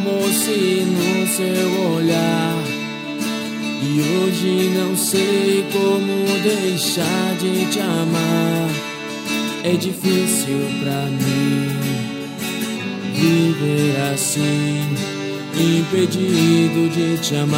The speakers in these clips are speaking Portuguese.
transformou-se no seu olhar. E hoje não sei como deixar de te amar. É difícil pra mim viver assim, impedido de te amar.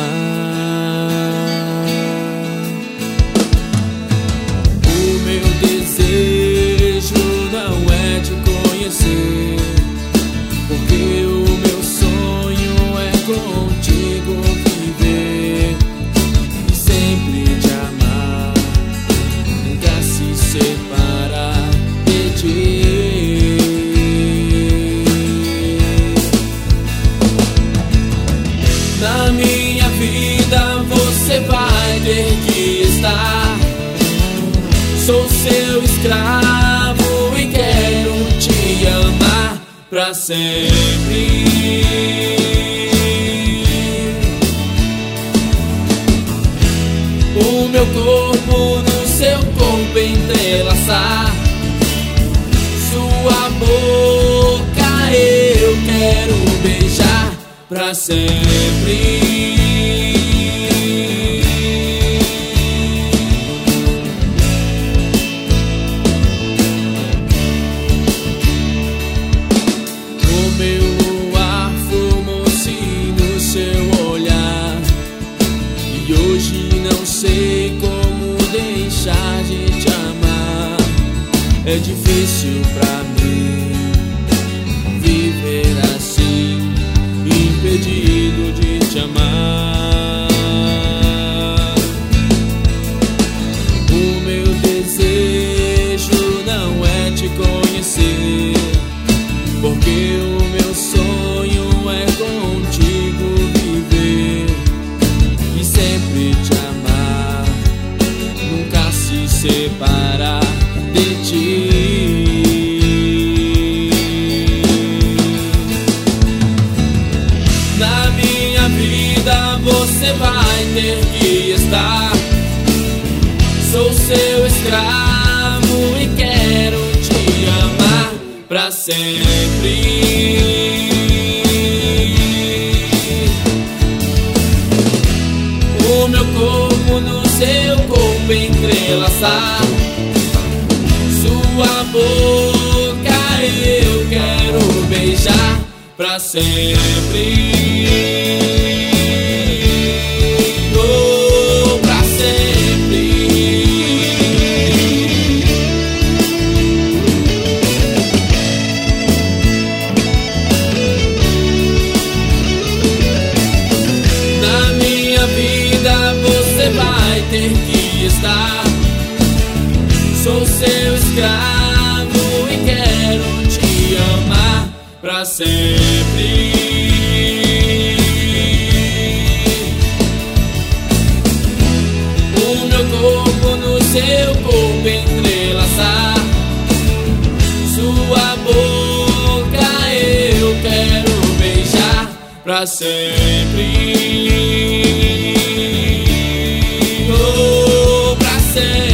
O meu desejo não é te conhecer, porque o meu sonho é contigo viver e sempre te amar, nunca se separar de ti. Na minha vida você vai ter que estar. Sou seu escravo e quero te amar pra sempre. O meu corpo no seu corpo entrelaçar, sua boca eu quero beijar pra sempre. E hoje não sei como deixar de te amar. É difícil pra mim viver assim, impedido de te amar. O meu desejo não é te conhecer, porque o meu sonho é contigo viver e sempre te amar, nunca se separar de ti. Na minha vida você vai ter que estar. Sou seu escravo e quero te amar pra sempre. O meu corpo no seu corpo entrelaçar, sua boca eu quero beijar pra sempre. Oh, pra sempre. Na minha vida você vai ter que estar. Sou seu escravo e quero te amar pra sempre. O meu corpo no seu corpo entrelaçar, sua boca eu quero beijar pra sempre. Oh, pra sempre.